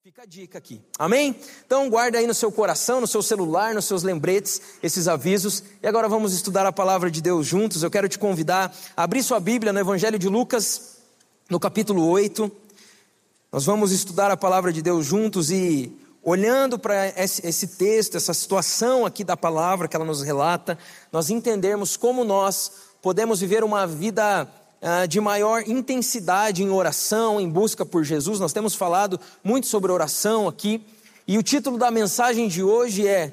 Fica a dica aqui, amém? Então guarda aí no seu coração, no seu celular, nos seus lembretes, esses avisos. E agora vamos estudar a palavra de Deus juntos. Eu quero te convidar a abrir sua Bíblia no Evangelho de Lucas, no capítulo 8. Nós vamos estudar a palavra de Deus juntos e olhando para esse texto, essa situação aqui da palavra que ela nos relata, nós entendermos como nós podemos viver uma vida de maior intensidade em oração, em busca por Jesus. Nós temos falado muito sobre oração aqui, e o título da mensagem de hoje é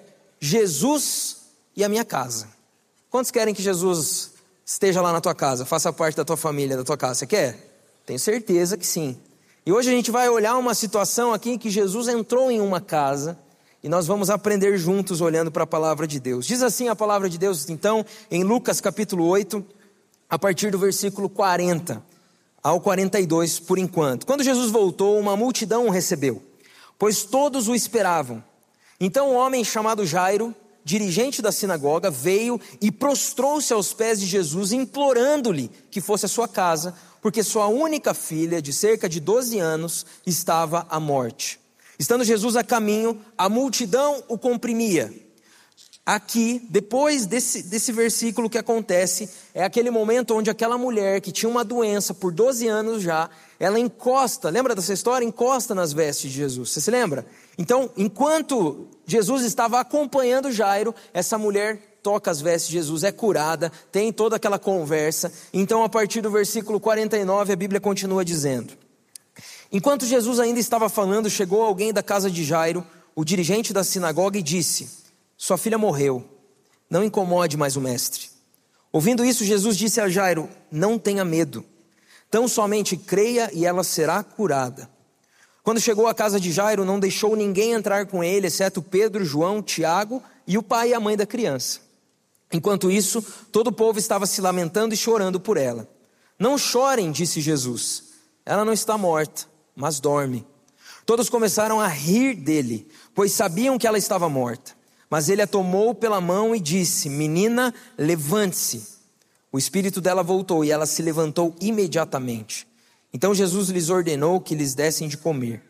Jesus e a minha casa. Quantos querem que Jesus esteja lá na tua casa, faça parte da tua família, da tua casa? Você quer? Tenho certeza que sim. E hoje a gente vai olhar uma situação aqui em que Jesus entrou em uma casa, e nós vamos aprender juntos olhando para a palavra de Deus. Diz assim a palavra de Deus então, em Lucas capítulo 8, a partir do versículo 40 ao 42 por enquanto. Quando Jesus voltou, uma multidão o recebeu, pois todos o esperavam. Então um homem chamado Jairo, dirigente da sinagoga, veio e prostrou-se aos pés de Jesus, implorando-lhe que fosse à sua casa, porque sua única filha, de cerca de 12 anos, estava à morte. Estando Jesus a caminho, a multidão o comprimia. Aqui, depois desse versículo que acontece, é aquele momento onde aquela mulher que tinha uma doença por 12 anos já, ela encosta, lembra dessa história? Encosta nas vestes de Jesus, você se lembra? Então, enquanto Jesus estava acompanhando Jairo, essa mulher toca as vestes de Jesus, é curada, tem toda aquela conversa. Então, a partir do versículo 49, a Bíblia continua dizendo: enquanto Jesus ainda estava falando, chegou alguém da casa de Jairo, o dirigente da sinagoga, e disse: sua filha morreu, não incomode mais o mestre. Ouvindo isso, Jesus disse a Jairo: não tenha medo, tão somente creia e ela será curada. Quando chegou à casa de Jairo, não deixou ninguém entrar com ele, exceto Pedro, João, Tiago e o pai e a mãe da criança. Enquanto isso, todo o povo estava se lamentando e chorando por ela. Não chorem, disse Jesus, ela não está morta, mas dorme. Todos começaram a rir dele, pois sabiam que ela estava morta. Mas ele a tomou pela mão e disse: menina, levante-se. O espírito dela voltou e ela se levantou imediatamente. Então Jesus lhes ordenou que lhes dessem de comer.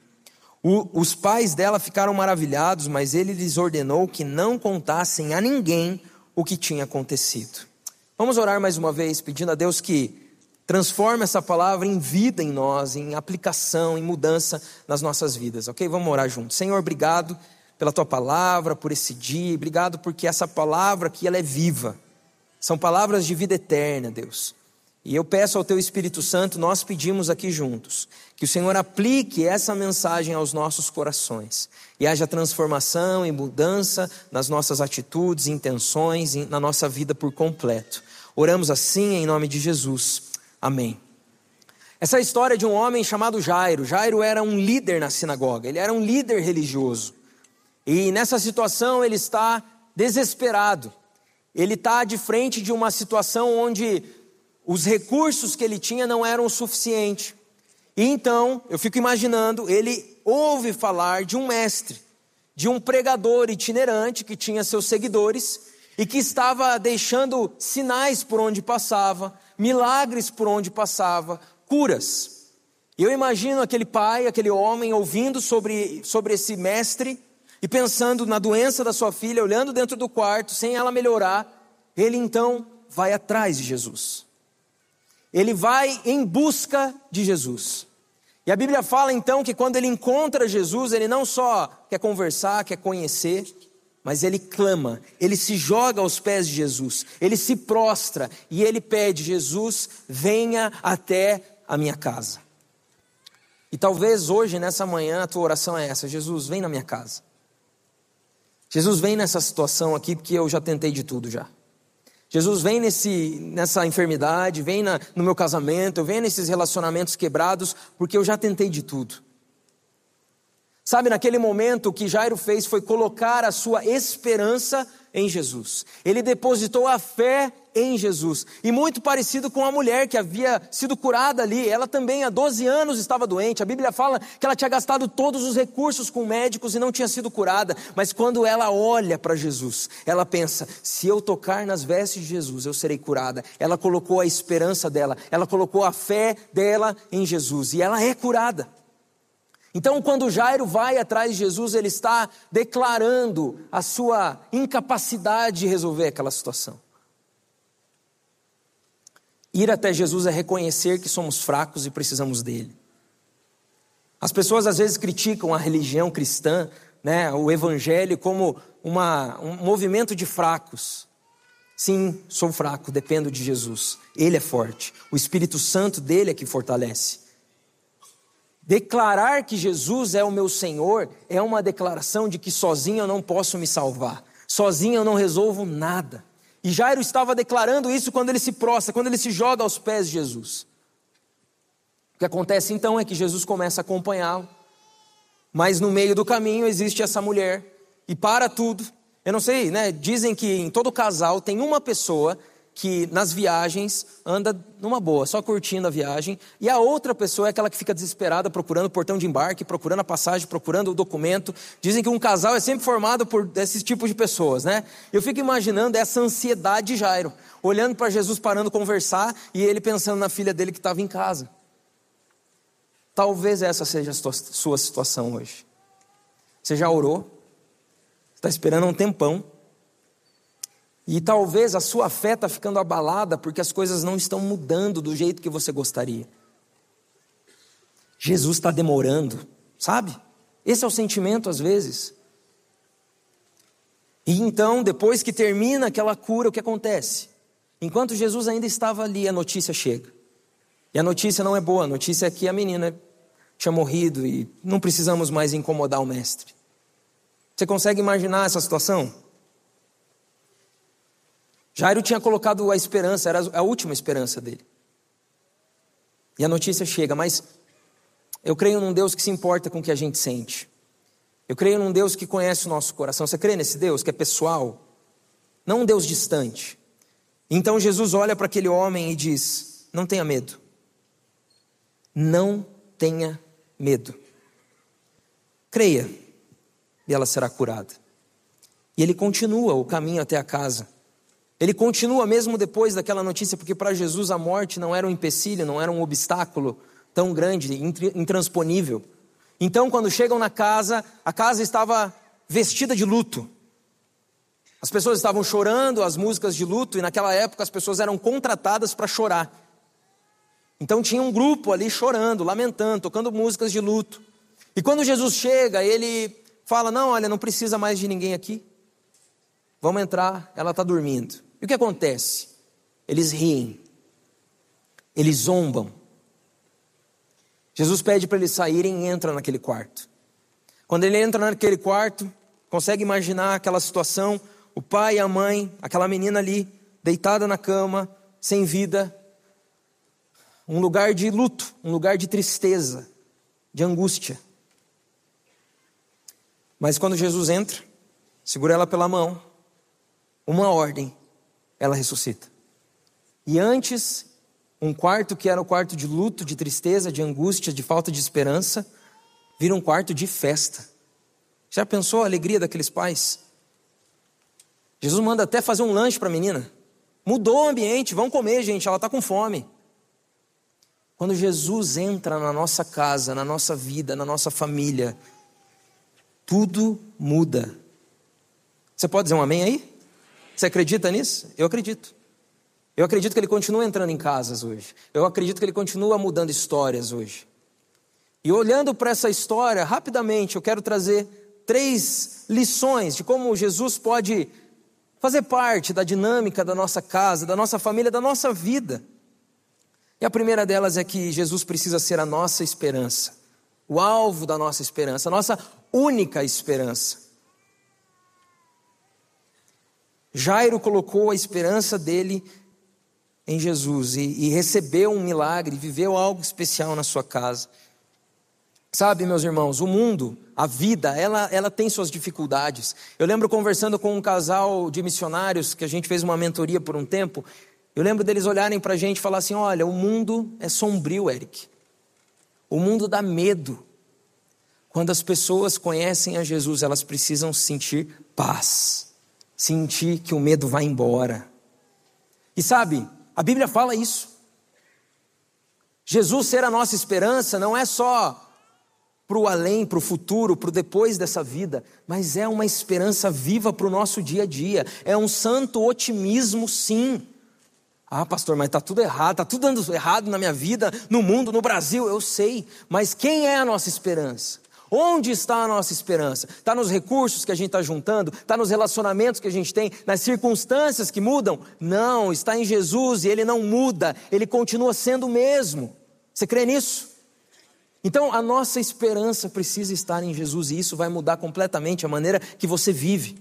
Os pais dela ficaram maravilhados, mas ele lhes ordenou que não contassem a ninguém o que tinha acontecido. Vamos orar mais uma vez, pedindo a Deus que transforme essa palavra em vida em nós, em aplicação, em mudança nas nossas vidas, ok? Vamos orar juntos. Senhor, obrigado pela tua palavra, por esse dia, obrigado porque essa palavra aqui ela é viva, são palavras de vida eterna, Deus. E eu peço ao teu Espírito Santo, nós pedimos aqui juntos, que o Senhor aplique essa mensagem aos nossos corações, e haja transformação e mudança nas nossas atitudes, intenções, na nossa vida por completo. Oramos assim em nome de Jesus, amém. Essa história de um homem chamado Jairo. Jairo era um líder na sinagoga, ele era um líder religioso. E nessa situação ele está desesperado, ele está de frente de uma situação onde os recursos que ele tinha não eram o suficiente. E então, eu fico imaginando, ele ouve falar de um mestre, de um pregador itinerante que tinha seus seguidores e que estava deixando sinais por onde passava, milagres por onde passava, curas. Eu imagino aquele pai, aquele homem ouvindo sobre esse mestre, e pensando na doença da sua filha, olhando dentro do quarto, sem ela melhorar, ele então vai atrás de Jesus. Ele vai em busca de Jesus. E a Bíblia fala então que quando ele encontra Jesus, ele não só quer conversar, quer conhecer, mas ele clama, ele se joga aos pés de Jesus, ele se prostra e ele pede: Jesus, venha até a minha casa. E talvez hoje, nessa manhã, a tua oração é essa: Jesus, vem na minha casa. Jesus, vem nessa situação aqui, porque eu já tentei de tudo já. Jesus, vem nessa enfermidade, vem no meu casamento, vem nesses relacionamentos quebrados, porque eu já tentei de tudo. Sabe, naquele momento o que Jairo fez foi colocar a sua esperança em Jesus. Ele depositou a fé em Jesus. E muito parecido com a mulher que havia sido curada ali. Ela também há 12 anos estava doente. A Bíblia fala que ela tinha gastado todos os recursos com médicos e não tinha sido curada. Mas quando ela olha para Jesus, ela pensa: se eu tocar nas vestes de Jesus, eu serei curada. Ela colocou a esperança dela, ela colocou a fé dela em Jesus. E ela é curada. Então, quando Jairo vai atrás de Jesus, ele está declarando a sua incapacidade de resolver aquela situação. Ir até Jesus é reconhecer que somos fracos e precisamos dele. As pessoas às vezes criticam a religião cristã, né, o evangelho, como um movimento de fracos. Sim, sou fraco, dependo de Jesus. Ele é forte. O Espírito Santo dele é que fortalece. Declarar que Jesus é o meu Senhor é uma declaração de que sozinho eu não posso me salvar. Sozinho eu não resolvo nada. E Jairo estava declarando isso quando ele se prostra, quando ele se joga aos pés de Jesus. O que acontece então é que Jesus começa a acompanhá-lo. Mas no meio do caminho existe essa mulher. E para tudo. Eu não sei, né? Dizem que em todo casal tem uma pessoa que nas viagens anda numa boa, só curtindo a viagem, e a outra pessoa é aquela que fica desesperada procurando o portão de embarque, procurando a passagem, procurando o documento. Dizem que um casal é sempre formado por esses tipos de pessoas, né? Eu fico imaginando essa ansiedade de Jairo, olhando para Jesus parando conversar e ele pensando na filha dele que estava em casa. Talvez essa seja a sua situação hoje. Você já orou? Está esperando um tempão. E talvez a sua fé está ficando abalada porque as coisas não estão mudando do jeito que você gostaria. Jesus está demorando, sabe? Esse é o sentimento às vezes. E então, depois que termina aquela cura, o que acontece? Enquanto Jesus ainda estava ali, a notícia chega. E a notícia não é boa, a notícia é que a menina tinha morrido e não precisamos mais incomodar o mestre. Você consegue imaginar essa situação? Jairo tinha colocado a esperança, era a última esperança dele. E a notícia chega, mas eu creio num Deus que se importa com o que a gente sente. Eu creio num Deus que conhece o nosso coração. Você crê nesse Deus que é pessoal? Não um Deus distante. Então Jesus olha para aquele homem e diz: não tenha medo. Não tenha medo. Creia, e ela será curada. E ele continua o caminho até a casa. Ele continua mesmo depois daquela notícia, porque para Jesus a morte não era um empecilho, não era um obstáculo tão grande, intransponível. Então, quando chegam na casa, a casa estava vestida de luto. As pessoas estavam chorando as músicas de luto, e naquela época as pessoas eram contratadas para chorar. Então tinha um grupo ali chorando, lamentando, tocando músicas de luto. E quando Jesus chega, ele fala: não, olha, não precisa mais de ninguém aqui. Vamos entrar, ela está dormindo. E o que acontece? Eles riem, eles zombam. Jesus pede para eles saírem e entra naquele quarto. Quando ele entra naquele quarto, consegue imaginar aquela situação, o pai e a mãe, aquela menina ali, deitada na cama, sem vida, um lugar de luto, um lugar de tristeza, de angústia. Mas quando Jesus entra, segura ela pela mão, uma ordem, ela ressuscita. E antes, um quarto que era o quarto de luto, de tristeza, de angústia, de falta de esperança, vira um quarto de festa. Já pensou a alegria daqueles pais? Jesus manda até fazer um lanche para a menina. Mudou o ambiente, vão comer, gente, ela está com fome. Quando Jesus entra na nossa casa, na nossa vida, na nossa família, tudo muda. Você pode dizer um amém aí? Você acredita nisso? Eu acredito. Eu acredito que ele continua entrando em casas hoje. Eu acredito que ele continua mudando histórias hoje. E olhando para essa história, rapidamente, eu quero trazer 3 lições de como Jesus pode fazer parte da dinâmica da nossa casa, da nossa família, da nossa vida. E a primeira delas é que Jesus precisa ser a nossa esperança, o alvo da nossa esperança, a nossa única esperança. Jairo colocou a esperança dele em Jesus e recebeu um milagre, viveu algo especial na sua casa. Sabe, meus irmãos, o mundo, a vida, ela tem suas dificuldades. Eu lembro conversando com um casal de missionários, que a gente fez uma mentoria por um tempo, eu lembro deles olharem para a gente e falar assim: olha, o mundo é sombrio, Eric. O mundo dá medo. Quando as pessoas conhecem a Jesus, elas precisam sentir paz, sentir que o medo vai embora. E sabe, a Bíblia fala isso. Jesus ser a nossa esperança não é só para o além, para o futuro, para o depois dessa vida, mas é uma esperança viva para o nosso dia a dia. É um santo otimismo, sim. Ah, pastor, mas está tudo errado, está tudo dando errado na minha vida, no mundo, no Brasil, eu sei. Mas quem é a nossa esperança? Onde está a nossa esperança? Está nos recursos que a gente está juntando? Está nos relacionamentos que a gente tem? Nas circunstâncias que mudam? Não, está em Jesus e Ele não muda, Ele continua sendo o mesmo. Você crê nisso? Então a nossa esperança precisa estar em Jesus e isso vai mudar completamente a maneira que você vive.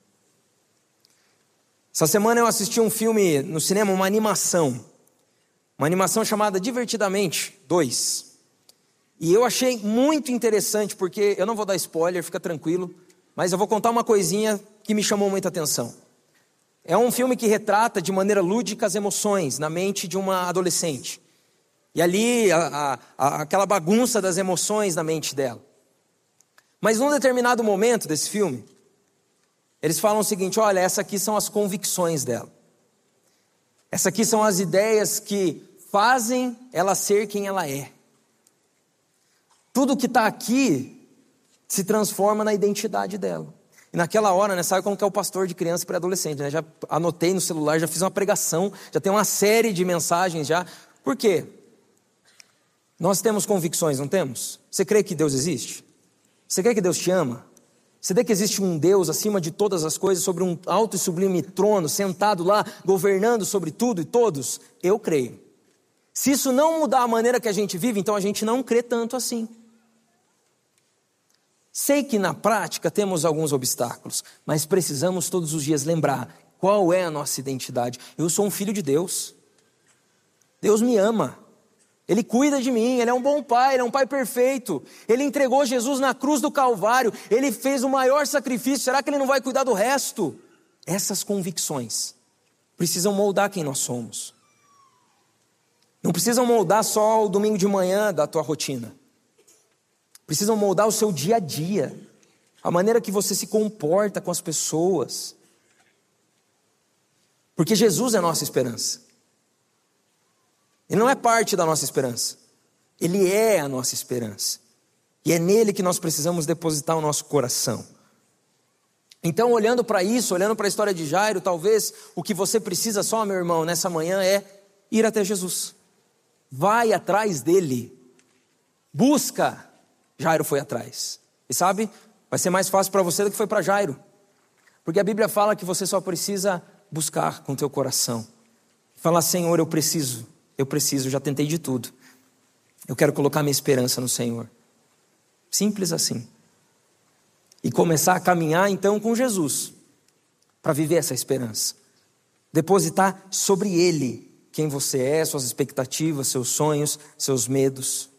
Essa semana eu assisti um filme no cinema, uma animação chamada Divertidamente 2. E eu achei muito interessante, porque eu não vou dar spoiler, fica tranquilo, mas eu vou contar uma coisinha que me chamou muita atenção. É um filme que retrata de maneira lúdica as emoções na mente de uma adolescente. E ali, aquela bagunça das emoções na mente dela. Mas num determinado momento desse filme, eles falam o seguinte: olha, essas aqui são as convicções dela. Essas aqui são as ideias que fazem ela ser quem ela é. Tudo que está aqui se transforma na identidade dela. E naquela hora, sabe como que é o pastor de criança e pré-adolescente, Já anotei no celular, já fiz uma pregação, já tem uma série de mensagens já. Por quê? Nós temos convicções, não temos? Você crê que Deus existe? Você crê que Deus te ama? Você crê que existe um Deus acima de todas as coisas, sobre um alto e sublime trono, sentado lá, governando sobre tudo e todos? Eu creio. Se isso não mudar a maneira que a gente vive, então a gente não crê tanto assim. Sei que na prática temos alguns obstáculos, mas precisamos todos os dias lembrar qual é a nossa identidade. Eu sou um filho de Deus. Deus me ama. Ele cuida de mim, Ele é um bom pai, Ele é um pai perfeito. Ele entregou Jesus na cruz do Calvário, Ele fez o maior sacrifício. Será que Ele não vai cuidar do resto? Essas convicções precisam moldar quem nós somos. Não precisam moldar só o domingo de manhã da tua rotina. Precisam moldar o seu dia a dia, a maneira que você se comporta com as pessoas. Porque Jesus é a nossa esperança. Ele não é parte da nossa esperança. Ele é a nossa esperança. E é nele que nós precisamos depositar o nosso coração. Então, olhando para isso, olhando para a história de Jairo, talvez o que você precisa só, meu irmão, nessa manhã é ir até Jesus. Vai atrás dele. Busca. Jairo foi atrás. E sabe, vai ser mais fácil para você do que foi para Jairo. Porque a Bíblia fala que você só precisa buscar com teu coração. Falar: Senhor, eu preciso, já tentei de tudo. Eu quero colocar minha esperança no Senhor. Simples assim. E começar a caminhar então com Jesus, para viver essa esperança. Depositar sobre Ele quem você é, suas expectativas, seus sonhos, seus medos.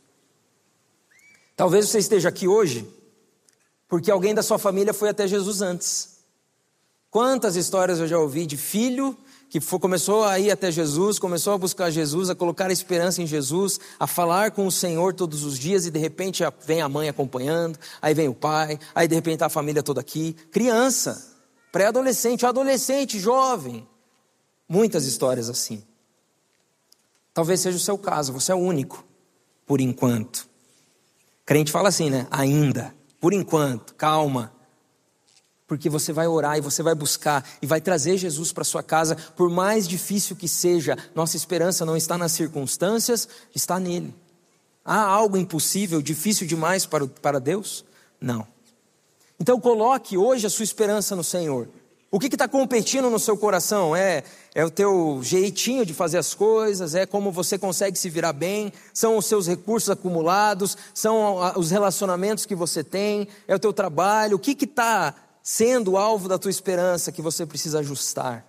Talvez você esteja aqui hoje porque alguém da sua família foi até Jesus antes. Quantas histórias eu já ouvi de filho que começou a ir até Jesus, começou a buscar Jesus, a colocar a esperança em Jesus, a falar com o Senhor todos os dias, e de repente vem a mãe acompanhando, aí vem o pai, aí de repente a família toda aqui. Criança, pré-adolescente, adolescente, jovem. Muitas histórias assim. Talvez seja o seu caso, você é o único, por enquanto. Crente fala assim, ainda, por enquanto, calma. Porque você vai orar e você vai buscar e vai trazer Jesus para sua casa, por mais difícil que seja. Nossa esperança não está nas circunstâncias, está nele. Há algo impossível, difícil demais para Deus? Não. Então coloque hoje a sua esperança no Senhor. O que está competindo no seu coração? É o teu jeitinho de fazer as coisas, é como você consegue se virar bem, são os seus recursos acumulados, são os relacionamentos que você tem, é o teu trabalho. O que está sendo o alvo da tua esperança que você precisa ajustar?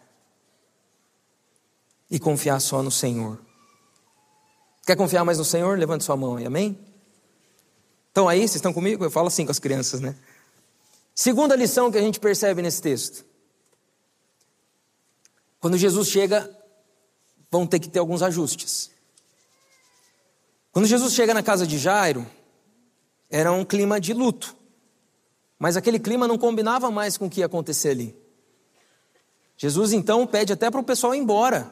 E confiar só no Senhor. Quer confiar mais no Senhor? Levante sua mão aí, amém? Então aí, vocês estão comigo? Eu falo assim com as crianças, Segunda lição que a gente percebe nesse texto. Quando Jesus chega, vão ter que ter alguns ajustes. Quando Jesus chega na casa de Jairo, era um clima de luto. Mas aquele clima não combinava mais com o que ia acontecer ali. Jesus então pede até para o pessoal ir embora.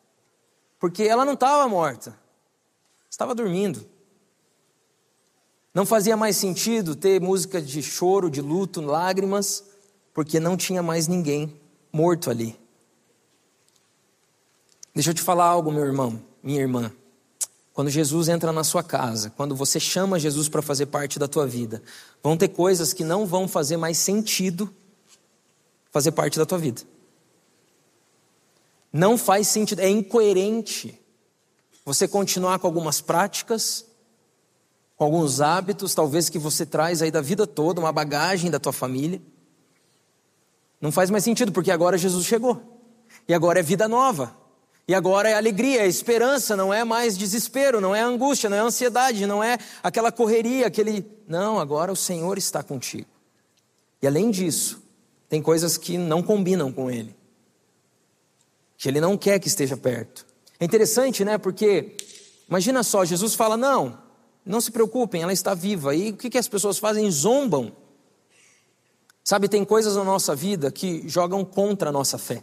Porque ela não estava morta. Estava dormindo. Não fazia mais sentido ter música de choro, de luto, lágrimas, porque não tinha mais ninguém morto ali. Deixa eu te falar algo, meu irmão, minha irmã. Quando Jesus entra na sua casa, quando você chama Jesus para fazer parte da tua vida, vão ter coisas que não vão fazer mais sentido fazer parte da tua vida. Não faz sentido, é incoerente você continuar com algumas práticas, com alguns hábitos, talvez que você traz aí da vida toda, uma bagagem da tua família. Não faz mais sentido, porque agora Jesus chegou. E agora é vida nova. E agora é alegria, é esperança, não é mais desespero, não é angústia, não é ansiedade, não é aquela correria, Não, agora o Senhor está contigo. E além disso, tem coisas que não combinam com Ele. Que Ele não quer que esteja perto. É interessante, né? Porque, imagina só, Jesus fala, não se preocupem, ela está viva. E o que as pessoas fazem? Zombam. Sabe, tem coisas na nossa vida que jogam contra a nossa fé.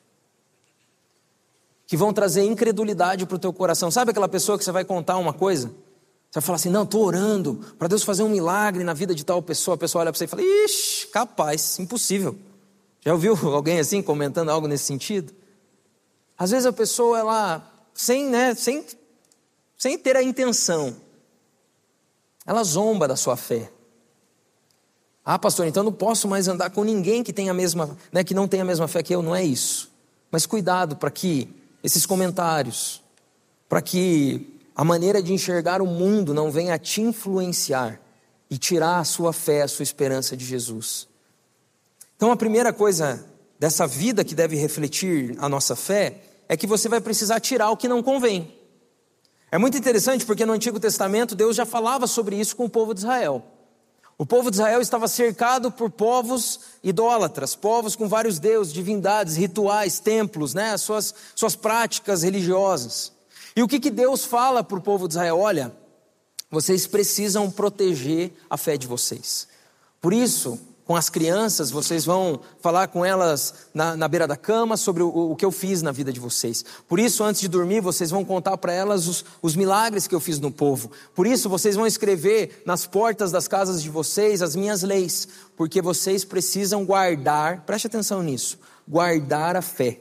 Que vão trazer incredulidade para o teu coração. Sabe aquela pessoa que você vai contar uma coisa? Você vai falar assim, estou orando para Deus fazer um milagre na vida de tal pessoa. A pessoa olha para você e fala, ixi, capaz, impossível. Já ouviu alguém assim comentando algo nesse sentido? Às vezes a pessoa, ela, sem ter a intenção, ela zomba da sua fé. Ah, pastor, então não posso mais andar com ninguém que tenha a mesma, que não tenha a mesma fé que eu. Não é isso. Mas cuidado para que esses comentários, para que a maneira de enxergar o mundo não venha a te influenciar e tirar a sua fé, a sua esperança de Jesus. Então a primeira coisa dessa vida que deve refletir a nossa fé é que você vai precisar tirar o que não convém. É muito interessante porque no Antigo Testamento Deus já falava sobre isso com o povo de Israel. O povo de Israel estava cercado por povos idólatras, povos com vários deuses, divindades, rituais, templos, as suas práticas religiosas. E o que Deus fala para o povo de Israel? Olha, vocês precisam proteger a fé de vocês. Por isso, com as crianças, vocês vão falar com elas na beira da cama sobre o que eu fiz na vida de vocês. Por isso, antes de dormir, vocês vão contar para elas os milagres que eu fiz no povo. Por isso, vocês vão escrever nas portas das casas de vocês as minhas leis. Porque vocês precisam guardar, preste atenção nisso, guardar a fé.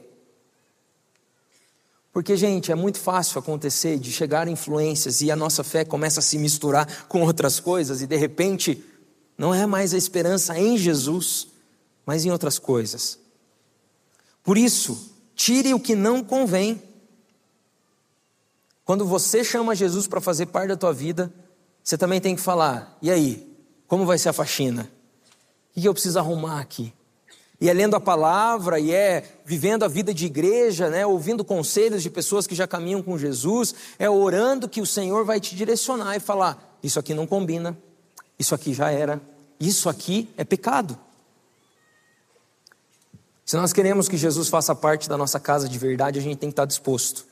Porque, gente, é muito fácil acontecer de chegar influências e a nossa fé começa a se misturar com outras coisas e de repente não é mais a esperança em Jesus, mas em outras coisas. Por isso, tire o que não convém. Quando você chama Jesus para fazer parte da tua vida, você também tem que falar, e aí, como vai ser a faxina? O que eu preciso arrumar aqui? E é lendo a palavra, e é vivendo a vida de igreja, ouvindo conselhos de pessoas que já caminham com Jesus, é orando que o Senhor vai te direcionar e falar, isso aqui não combina. Isso aqui já era. Isso aqui é pecado. Se nós queremos que Jesus faça parte da nossa casa de verdade, a gente tem que estar disposto.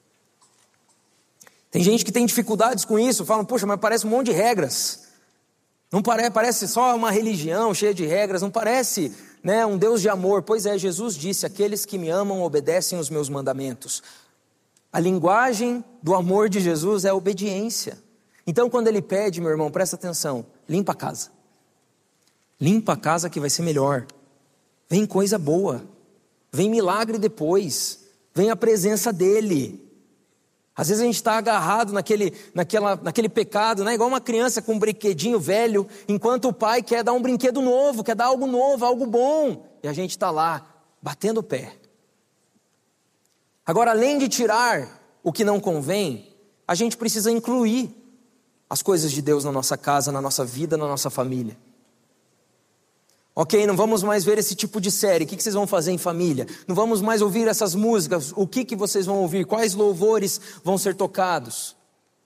Tem gente que tem dificuldades com isso, falam, poxa, mas parece um monte de regras. Não parece só uma religião cheia de regras, não parece um Deus de amor. Pois é, Jesus disse, aqueles que me amam obedecem os meus mandamentos. A linguagem do amor de Jesus é a obediência. Então quando Ele pede, meu irmão, presta atenção, limpa a casa. Limpa a casa que vai ser melhor. Vem coisa boa. Vem milagre depois. Vem a presença dEle. Às vezes a gente está agarrado naquele pecado, igual uma criança com um brinquedinho velho, enquanto o pai quer dar um brinquedo novo, quer dar algo novo, algo bom. E a gente está lá, batendo o pé. Agora, além de tirar o que não convém, a gente precisa incluir as coisas de Deus na nossa casa, na nossa vida, na nossa família. Ok, não vamos mais ver esse tipo de série. O que vocês vão fazer em família? Não vamos mais ouvir essas músicas. O que vocês vão ouvir? Quais louvores vão ser tocados?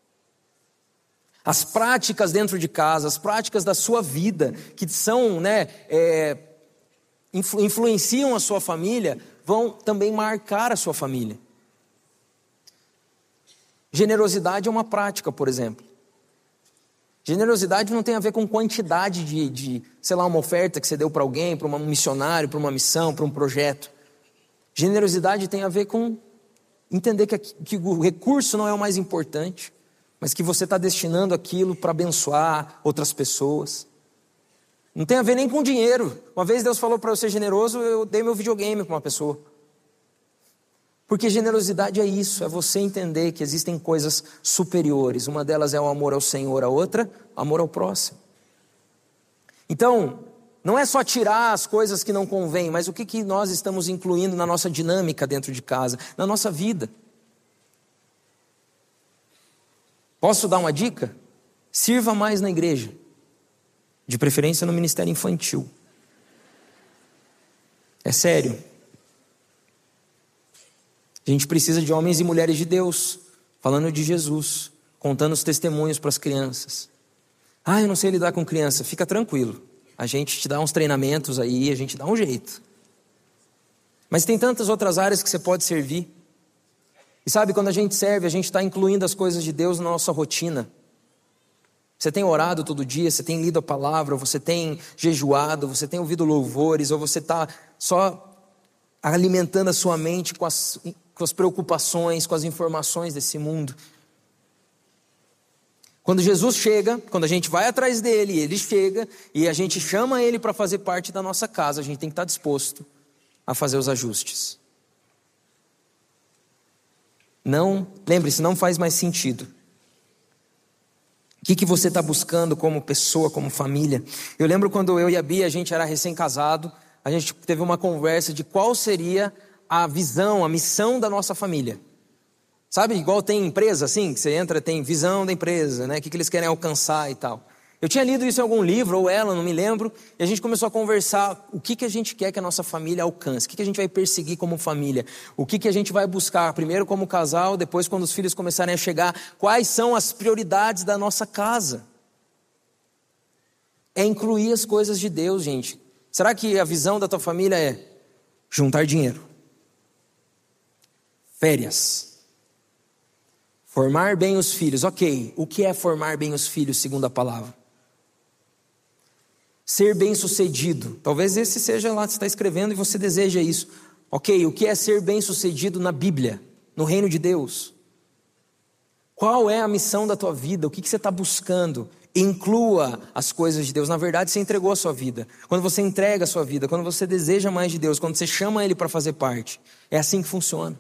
As práticas dentro de casa, as práticas da sua vida, que são, influenciam a sua família, vão também marcar a sua família. Generosidade é uma prática, por exemplo. Generosidade não tem a ver com quantidade de uma oferta que você deu para alguém, para um missionário, para uma missão, para um projeto. Generosidade tem a ver com entender que o recurso não é o mais importante, mas que você está destinando aquilo para abençoar outras pessoas. Não tem a ver nem com dinheiro. Uma vez Deus falou para eu ser generoso, eu dei meu videogame para uma pessoa. Porque generosidade é isso, é você entender que existem coisas superiores. Uma delas é o amor ao Senhor, a outra, o amor ao próximo. Então, não é só tirar as coisas que não convêm, mas o que nós estamos incluindo na nossa dinâmica dentro de casa, na nossa vida. Posso dar uma dica? Sirva mais na igreja, de preferência no ministério infantil. É sério. A gente precisa de homens e mulheres de Deus, falando de Jesus, contando os testemunhos para as crianças. Eu não sei lidar com criança. Fica tranquilo. A gente te dá uns treinamentos aí, a gente dá um jeito. Mas tem tantas outras áreas que você pode servir. E sabe, quando a gente serve, a gente está incluindo as coisas de Deus na nossa rotina. Você tem orado todo dia, você tem lido a palavra, você tem jejuado, você tem ouvido louvores, ou você está só alimentando a sua mente com as preocupações, com as informações desse mundo. Quando Jesus chega, quando a gente vai atrás dele, ele chega e a gente chama ele para fazer parte da nossa casa, a gente tem que estar disposto a fazer os ajustes. Não, lembre-se, não faz mais sentido. O que você está buscando como pessoa, como família? Eu lembro quando eu e a Bia, a gente era recém-casado, a gente teve uma conversa de qual seria a visão, a missão da nossa família. Sabe, igual tem empresa assim, que você entra, tem visão da empresa, né? O que eles querem alcançar e tal. Eu tinha lido isso em algum livro, ou ela, não me lembro, e a gente começou a conversar o que a gente quer que a nossa família alcance, o que a gente vai perseguir como família, o que a gente vai buscar, primeiro como casal, depois quando os filhos começarem a chegar, quais são as prioridades da nossa casa. É incluir as coisas de Deus, gente. Será que a visão da tua família é juntar dinheiro? Férias? Formar bem os filhos, ok. O que é formar bem os filhos, segundo a palavra? Ser bem-sucedido. Talvez esse seja lá que você está escrevendo e você deseja isso. Ok, o que é ser bem-sucedido na Bíblia, no reino de Deus? Qual é a missão da tua vida? O que você está buscando? Inclua as coisas de Deus. Na verdade, você entregou a sua vida. Quando você entrega a sua vida, quando você deseja mais de Deus, quando você chama Ele para fazer parte, é assim que funciona.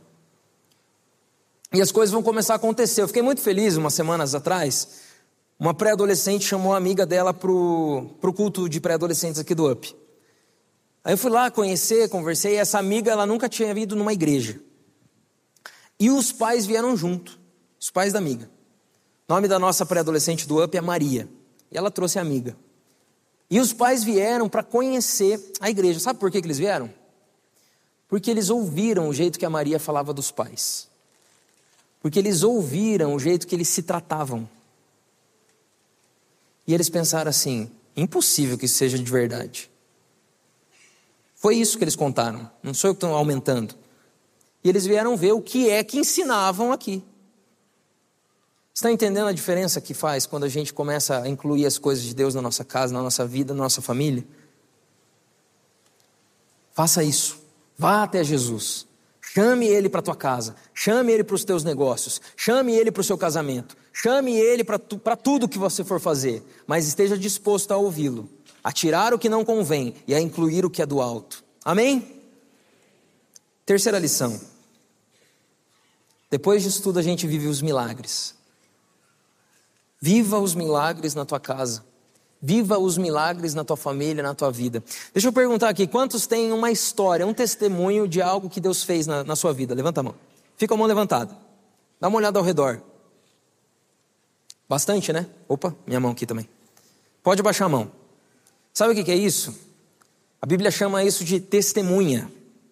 E as coisas vão começar a acontecer. Eu fiquei muito feliz umas semanas atrás. Uma pré-adolescente chamou a amiga dela pro culto de pré-adolescentes aqui do UP. Aí eu fui lá conhecer, conversei. E essa amiga, ela nunca tinha ido numa igreja. E os pais vieram junto. Os pais da amiga. O nome da nossa pré-adolescente do UP é Maria. E ela trouxe a amiga. E os pais vieram para conhecer a igreja. Sabe por que eles vieram? Porque eles ouviram o jeito que a Maria falava dos pais. Porque eles ouviram o jeito que eles se tratavam. E eles pensaram assim, impossível que isso seja de verdade. Foi isso que eles contaram, não sou eu que estou aumentando. E eles vieram ver o que é que ensinavam aqui. Está entendendo a diferença que faz quando a gente começa a incluir as coisas de Deus na nossa casa, na nossa vida, na nossa família? Faça isso, vá até Jesus. Chame Ele para a tua casa, chame Ele para os teus negócios, chame Ele para o seu casamento, chame Ele para tudo que você for fazer, mas esteja disposto a ouvi-lo, a tirar o que não convém e a incluir o que é do alto. Amém? Terceira lição. Depois disso tudo a gente vive os milagres. Viva os milagres na tua casa. Viva os milagres na tua família, na tua vida. Deixa eu perguntar aqui, quantos têm uma história, um testemunho de algo que Deus fez na sua vida? Levanta a mão. Fica a mão levantada. Dá uma olhada ao redor. Bastante, né? Opa, minha mão aqui também. Pode baixar a mão. Sabe o que é isso? A Bíblia chama isso de testemunha.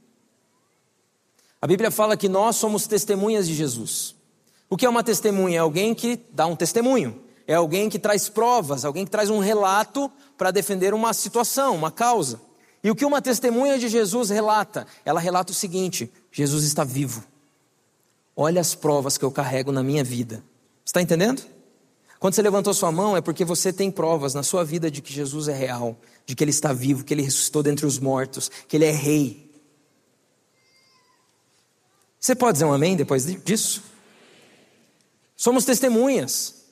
A Bíblia fala que nós somos testemunhas de Jesus. O que é uma testemunha? É alguém que dá um testemunho. É alguém que traz provas, alguém que traz um relato para defender uma situação, uma causa. E o que uma testemunha de Jesus relata? Ela relata o seguinte: Jesus está vivo. Olha as provas que eu carrego na minha vida. Está entendendo? Quando você levantou sua mão é porque você tem provas na sua vida de que Jesus é real, de que Ele está vivo, que Ele ressuscitou dentre os mortos, que Ele é rei. Você pode dizer um amém depois disso? Somos testemunhas.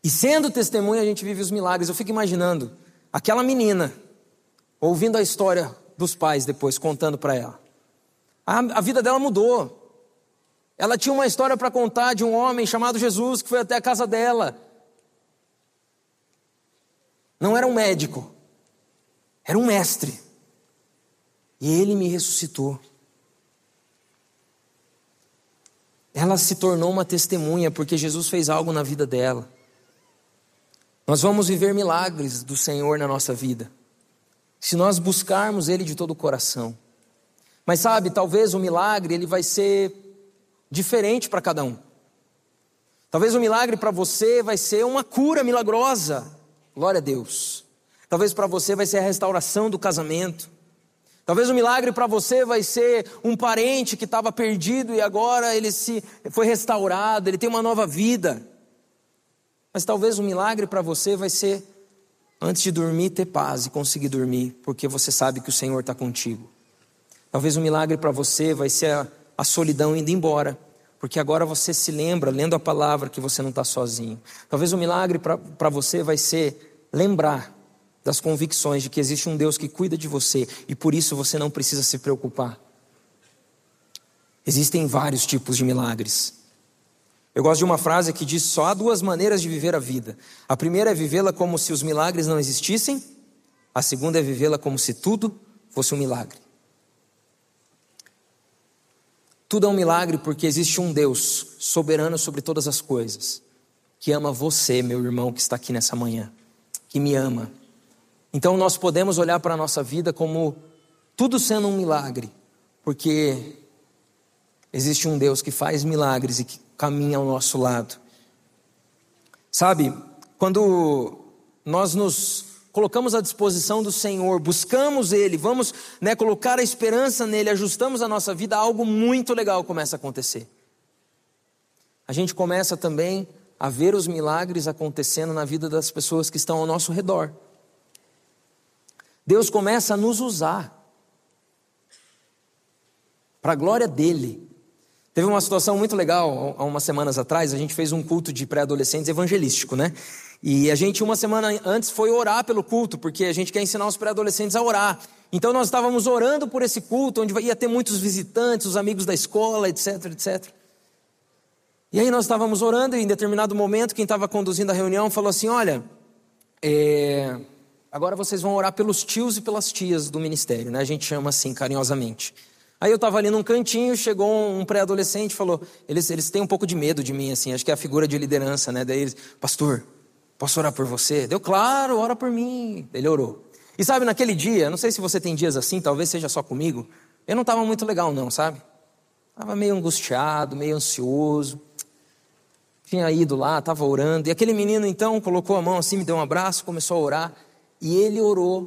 E sendo testemunha, a gente vive os milagres. Eu fico imaginando aquela menina, ouvindo a história dos pais depois, contando para ela. A vida dela mudou. Ela tinha uma história para contar de um homem chamado Jesus que foi até a casa dela. Não era um médico, era um mestre. E ele me ressuscitou. Ela se tornou uma testemunha porque Jesus fez algo na vida dela. Nós vamos viver milagres do Senhor na nossa vida, se nós buscarmos Ele de todo o coração. Mas sabe, talvez o milagre ele vai ser diferente para cada um. Talvez o milagre para você vai ser uma cura milagrosa. Glória a Deus. Talvez para você vai ser a restauração do casamento. Talvez o milagre para você vai ser um parente que estava perdido e agora ele foi restaurado, ele tem uma nova vida. Mas talvez o milagre para você vai ser, antes de dormir, ter paz e conseguir dormir, porque você sabe que o Senhor está contigo. Talvez o milagre para você vai ser a solidão indo embora, porque agora você se lembra, lendo a palavra, que você não está sozinho. Talvez o milagre para você vai ser lembrar das convicções de que existe um Deus que cuida de você e por isso você não precisa se preocupar. Existem vários tipos de milagres. Eu gosto de uma frase que diz: só há duas maneiras de viver a vida. A primeira é vivê-la como se os milagres não existissem. A segunda é vivê-la como se tudo fosse um milagre. Tudo é um milagre porque existe um Deus soberano sobre todas as coisas, que ama você, meu irmão, que está aqui nessa manhã, que me ama. Então nós podemos olhar para a nossa vida como tudo sendo um milagre, porque existe um Deus que faz milagres e que caminha ao nosso lado. Sabe, quando nós nos colocamos à disposição do Senhor, buscamos Ele, vamos colocar a esperança nele, ajustamos a nossa vida, algo muito legal começa a acontecer. A gente começa também a ver os milagres acontecendo na vida das pessoas que estão ao nosso redor. Deus começa a nos usar para a glória dEle. Teve uma situação muito legal, há umas semanas atrás, a gente fez um culto de pré-adolescentes evangelístico, né? E a gente, uma semana antes, foi orar pelo culto, porque a gente quer ensinar os pré-adolescentes a orar. Então nós estávamos orando por esse culto, onde ia ter muitos visitantes, os amigos da escola, etc, etc. E aí nós estávamos orando e em determinado momento, quem estava conduzindo a reunião falou assim: olha, agora vocês vão orar pelos tios e pelas tias do ministério, né? A gente chama assim, carinhosamente. Aí eu estava ali num cantinho, chegou um pré-adolescente e falou, eles têm um pouco de medo de mim, assim, acho que é a figura de liderança, né? Daí eles: pastor, posso orar por você? Deu: claro, ora por mim. Ele orou. E sabe, naquele dia, não sei se você tem dias assim, talvez seja só comigo, eu não estava muito legal não, sabe? Estava meio angustiado, meio ansioso. Tinha ido lá, estava orando. E aquele menino então colocou a mão assim, me deu um abraço, começou a orar. E ele orou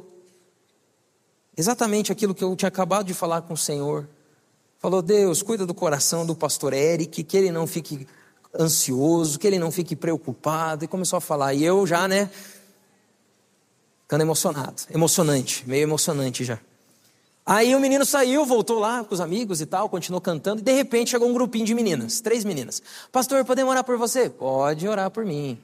exatamente aquilo que eu tinha acabado de falar com o Senhor. Falou: Deus, cuida do coração do pastor Eric, que ele não fique ansioso, que ele não fique preocupado. E começou a falar. E eu já, ficando emocionado. Meio emocionante já. Aí o menino saiu, voltou lá com os amigos e tal, continuou cantando. E de repente chegou um grupinho de meninas, 3 meninas. Pastor, podemos orar por você? Pode orar por mim.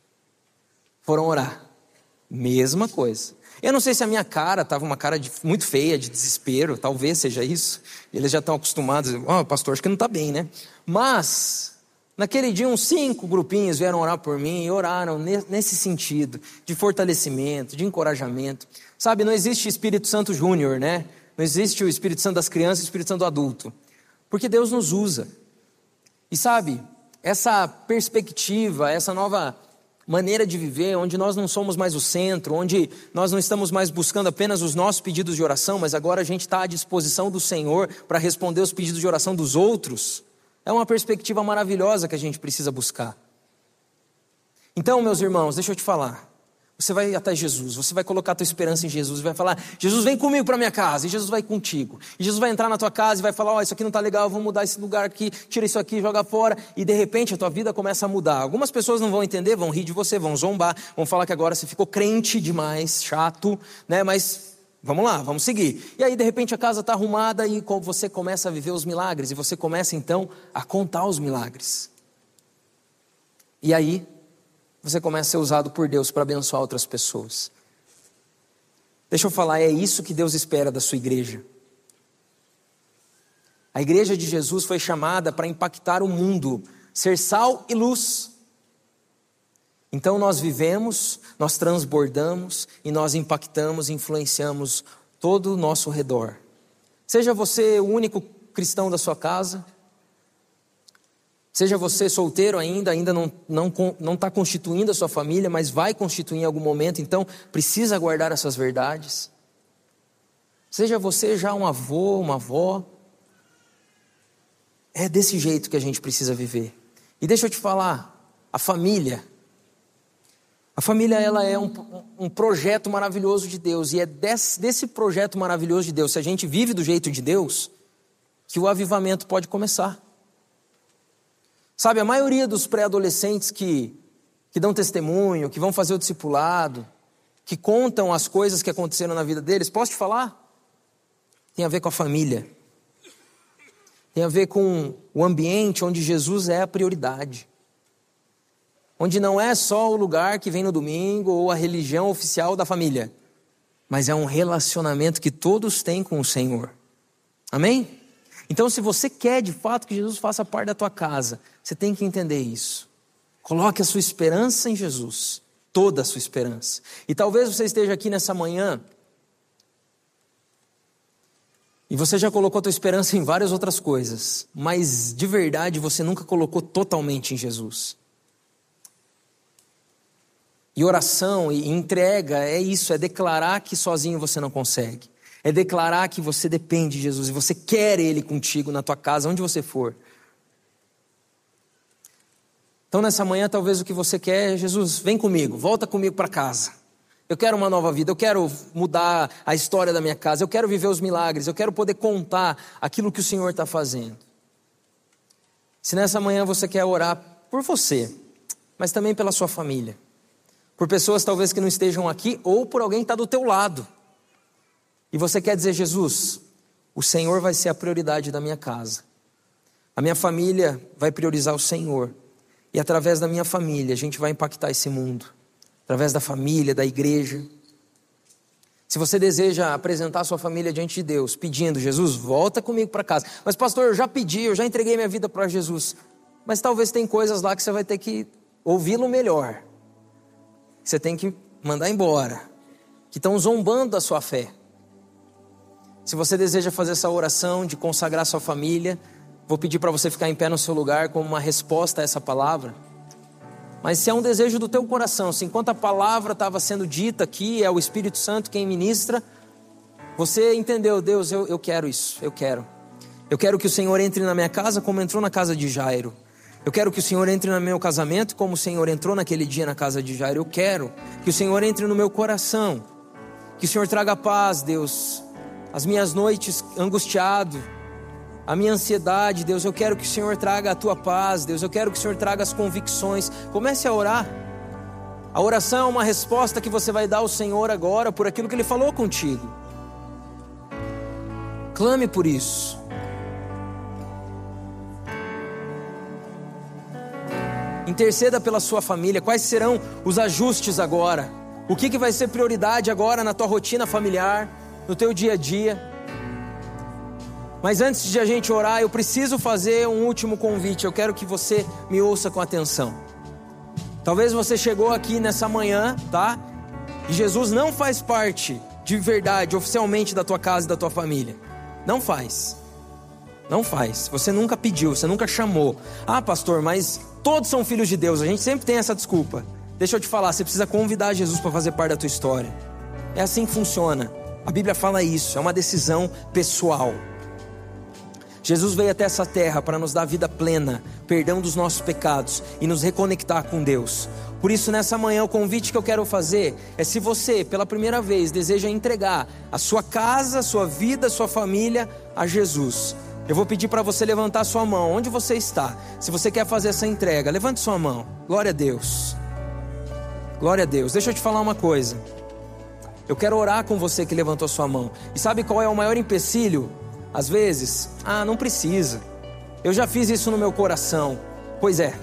Foram orar. Mesma coisa. Eu não sei se a minha cara estava uma cara muito feia, de desespero, talvez seja isso. Eles já estão acostumados, pastor, acho que não está bem, né? Mas, naquele dia, uns 5 grupinhos vieram orar por mim e oraram nesse sentido, de fortalecimento, de encorajamento. Sabe, não existe Espírito Santo Júnior, né? Não existe o Espírito Santo das crianças e o Espírito Santo do adulto. Porque Deus nos usa. E sabe, essa perspectiva, essa nova maneira de viver, onde nós não somos mais o centro, onde nós não estamos mais buscando apenas os nossos pedidos de oração, mas agora a gente está à disposição do Senhor para responder os pedidos de oração dos outros, é uma perspectiva maravilhosa que a gente precisa buscar. Então, meus irmãos, deixa eu te falar, você vai até Jesus, você vai colocar a tua esperança em Jesus e vai falar: Jesus, vem comigo para minha casa. E Jesus vai contigo. E Jesus vai entrar na tua casa e vai falar: isso aqui não está legal, vou mudar esse lugar aqui, tira isso aqui, joga fora. E de repente a tua vida começa a mudar. Algumas pessoas não vão entender, vão rir de você, vão zombar, vão falar que agora você ficou crente demais, chato, né? Mas vamos lá, vamos seguir. E aí de repente a casa está arrumada e você começa a viver os milagres. E você começa então a contar os milagres. E aí você começa a ser usado por Deus para abençoar outras pessoas. Deixa eu falar, é isso que Deus espera da sua igreja. A igreja de Jesus foi chamada para impactar o mundo, ser sal e luz. Então nós vivemos, nós transbordamos e nós impactamos, influenciamos todo o nosso redor. Seja você o único cristão da sua casa, seja você solteiro ainda não está constituindo a sua família, mas vai constituir em algum momento, então precisa guardar essas verdades. Seja você já um avô, uma avó, é desse jeito que a gente precisa viver. E deixa eu te falar, a família ela é um projeto maravilhoso de Deus, e é desse projeto maravilhoso de Deus, se a gente vive do jeito de Deus, que o avivamento pode começar. Sabe, a maioria dos pré-adolescentes que dão testemunho, que vão fazer o discipulado, que contam as coisas que aconteceram na vida deles, posso te falar? Tem a ver com a família. Tem a ver com o ambiente onde Jesus é a prioridade. Onde não é só o lugar que vem no domingo ou a religião oficial da família, mas é um relacionamento que todos têm com o Senhor. Amém? Então, se você quer de fato que Jesus faça parte da tua casa, você tem que entender isso. Coloque a sua esperança em Jesus, toda a sua esperança. E talvez você esteja aqui nessa manhã e você já colocou a tua esperança em várias outras coisas, mas de verdade você nunca colocou totalmente em Jesus. E oração e entrega é isso, é declarar que sozinho você não consegue. É declarar que você depende de Jesus e você quer Ele contigo na tua casa, onde você for. Então nessa manhã talvez o que você quer é: Jesus, vem comigo, volta comigo para casa. Eu quero uma nova vida, eu quero mudar a história da minha casa, eu quero viver os milagres, eu quero poder contar aquilo que o Senhor está fazendo. Se nessa manhã você quer orar por você, mas também pela sua família, por pessoas talvez que não estejam aqui, ou por alguém que está do teu lado, e você quer dizer: Jesus, o Senhor vai ser a prioridade da minha casa, a minha família vai priorizar o Senhor, e através da minha família a gente vai impactar esse mundo, através da família, da igreja. Se você deseja apresentar a sua família diante de Deus, pedindo: Jesus, volta comigo para casa. Mas pastor, eu já pedi, eu já entreguei minha vida para Jesus. Mas talvez tem coisas lá que você vai ter que ouvi-lo melhor, você tem que mandar embora, que estão zombando da sua fé. Se você deseja fazer essa oração de consagrar sua família, vou pedir para você ficar em pé no seu lugar como uma resposta a essa palavra. Mas se é um desejo do teu coração, se enquanto a palavra estava sendo dita aqui, é o Espírito Santo quem ministra, você entendeu: Deus, eu quero isso, eu quero que o Senhor entre na minha casa como entrou na casa de Jairo. Eu quero que o Senhor entre no meu casamento como o Senhor entrou naquele dia na casa de Jairo. Eu quero que o Senhor entre no meu coração, que o Senhor traga paz, Deus, as minhas noites angustiado, a minha ansiedade, Deus. Eu quero que o Senhor traga a tua paz, Deus. Eu quero que o Senhor traga as convicções. Comece a orar. A oração é uma resposta que você vai dar ao Senhor agora por aquilo que Ele falou contigo. Clame por isso. Interceda pela sua família. Quais serão os ajustes agora? O que vai ser prioridade agora na tua rotina familiar, no teu dia a dia? Mas antes de a gente orar, eu preciso fazer um último convite. Eu quero que você me ouça com atenção. Talvez você chegou aqui nessa manhã, tá? E Jesus não faz parte de verdade, oficialmente, da tua casa e da tua família. Não faz. Não faz. Você nunca pediu, você nunca chamou. Ah, pastor, mas todos são filhos de Deus. A gente sempre tem essa desculpa. Deixa eu te falar, você precisa convidar Jesus para fazer parte da tua história. É assim que funciona. A Bíblia fala isso, é uma decisão pessoal. Jesus veio até essa terra para nos dar vida plena, perdão dos nossos pecados e nos reconectar com Deus. Por isso, nessa manhã, o convite que eu quero fazer é: se você, pela primeira vez, deseja entregar a sua casa, a sua vida, a sua família a Jesus, eu vou pedir para você levantar sua mão, onde você está. Se você quer fazer essa entrega, levante sua mão. Glória a Deus. Glória a Deus. Deixa eu te falar uma coisa. Eu quero orar com você que levantou sua mão. E sabe qual é o maior empecilho? Às vezes, não precisa. Eu já fiz isso no meu coração. Pois é,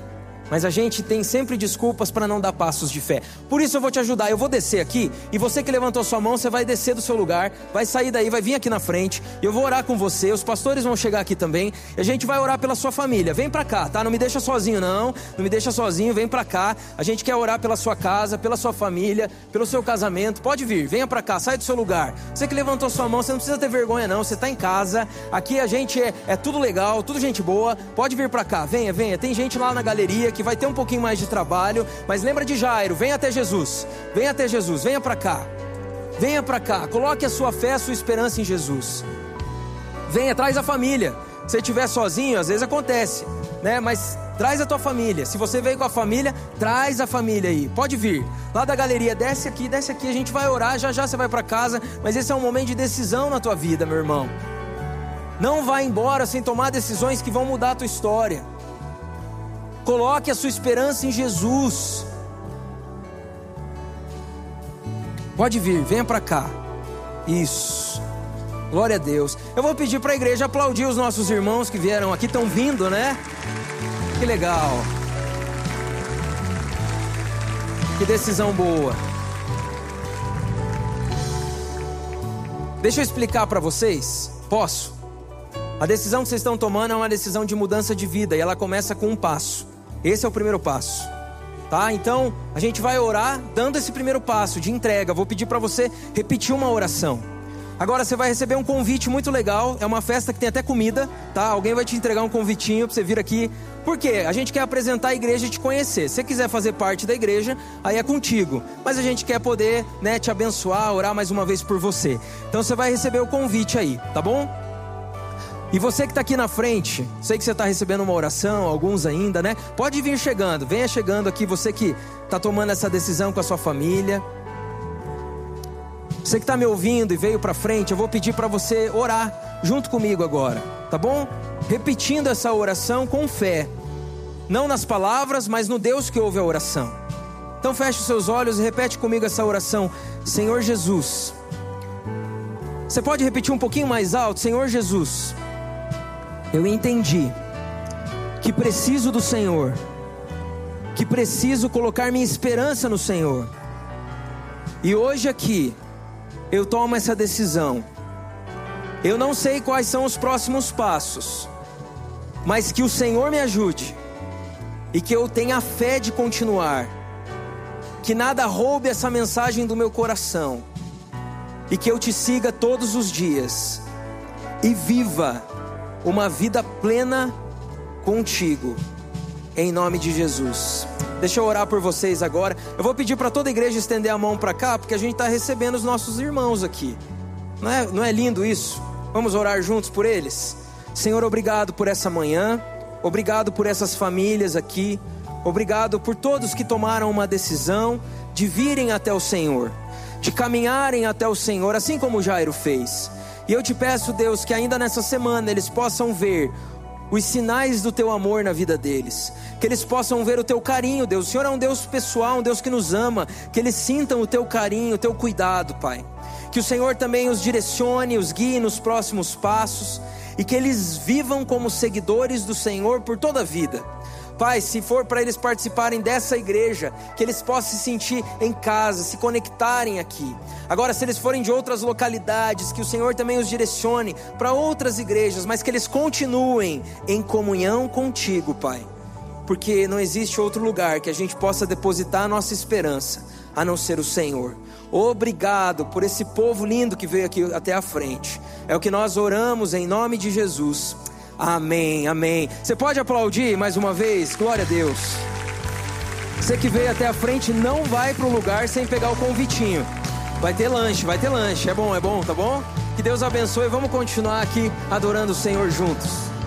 Mas a gente tem sempre desculpas para não dar passos de fé. Por isso eu vou te ajudar, eu vou descer aqui. E você que levantou sua mão, você vai descer do seu lugar, vai sair daí, vai vir aqui na frente. E eu vou orar com você, os pastores vão chegar aqui também. E a gente vai orar pela sua família. Vem para cá, tá? Não me deixa sozinho não me deixa sozinho, vem para cá. A gente quer orar pela sua casa, pela sua família, pelo seu casamento. Pode vir, venha para cá, sai do seu lugar. Você que levantou sua mão, você não precisa ter vergonha não, você está em casa. Aqui a gente é tudo legal, tudo gente boa. Pode vir para cá, venha. Tem gente lá na galeria que vai ter um pouquinho mais de trabalho, mas lembra de Jairo, venha até Jesus, venha para cá, coloque a sua fé, a sua esperança em Jesus. Venha, traz a família. Se você estiver sozinho, às vezes acontece, né? Mas traz a tua família. Se você veio com a família, traz a família aí. Pode vir. Lá da galeria, desce aqui, a gente vai orar, já você vai para casa. Mas esse é um momento de decisão na tua vida, meu irmão. Não vá embora sem tomar decisões que vão mudar a tua história. Coloque a sua esperança em Jesus. Pode vir, venha para cá. Isso. Glória a Deus. Eu vou pedir para a igreja aplaudir os nossos irmãos que vieram aqui, estão vindo, né? Que legal. Que decisão boa. Deixa eu explicar para vocês. Posso? A decisão que vocês estão tomando é uma decisão de mudança de vida e ela começa com um passo. Esse é o primeiro passo, tá? Então, a gente vai orar dando esse primeiro passo de entrega. Vou pedir para você repetir uma oração. Agora você vai receber um convite muito legal. É uma festa que tem até comida, tá? Alguém vai te entregar um convitinho para você vir aqui. Por quê? A gente quer apresentar a igreja e te conhecer. Se você quiser fazer parte da igreja, aí é contigo. Mas a gente quer poder, né, te abençoar, orar mais uma vez por você. Então você vai receber o convite aí, tá bom? E você que está aqui na frente, sei que você está recebendo uma oração, alguns ainda, né? Pode vir chegando, venha chegando aqui, você que está tomando essa decisão com a sua família. Você que está me ouvindo e veio para frente, eu vou pedir para você orar junto comigo agora, tá bom? Repetindo essa oração com fé. Não nas palavras, mas no Deus que ouve a oração. Então feche os seus olhos e repete comigo essa oração. Senhor Jesus. Você pode repetir um pouquinho mais alto? Senhor Jesus. Eu entendi que preciso do Senhor, que preciso colocar minha esperança no Senhor. E hoje aqui, eu tomo essa decisão. Eu não sei quais são os próximos passos, mas que o Senhor me ajude e que eu tenha a fé de continuar. Que nada roube essa mensagem do meu coração e que eu te siga todos os dias e viva uma vida plena contigo, em nome de Jesus. Deixa eu orar por vocês agora. Eu vou pedir para toda a igreja estender a mão para cá, porque a gente está recebendo os nossos irmãos aqui. Não é lindo isso? Vamos orar juntos por eles? Senhor, obrigado por essa manhã. Obrigado por essas famílias aqui. Obrigado por todos que tomaram uma decisão de virem até o Senhor, de caminharem até o Senhor, assim como Jairo fez. E eu te peço, Deus, que ainda nessa semana eles possam ver os sinais do teu amor na vida deles, que eles possam ver o teu carinho, Deus. O Senhor é um Deus pessoal, um Deus que nos ama, que eles sintam o teu carinho, o teu cuidado, Pai. Que o Senhor também os direcione, os guie nos próximos passos e que eles vivam como seguidores do Senhor por toda a vida. Pai, se for para eles participarem dessa igreja, que eles possam se sentir em casa, se conectarem aqui. Agora, se eles forem de outras localidades, que o Senhor também os direcione para outras igrejas, mas que eles continuem em comunhão contigo, Pai. Porque não existe outro lugar que a gente possa depositar a nossa esperança, a não ser o Senhor. Obrigado por esse povo lindo que veio aqui até a frente. É o que nós oramos em nome de Jesus. Amém, amém. Você pode aplaudir mais uma vez? Glória a Deus. Você que veio até a frente não vai para o lugar sem pegar o convitinho. Vai ter lanche. É bom, tá bom? Que Deus abençoe. Vamos continuar aqui adorando o Senhor juntos.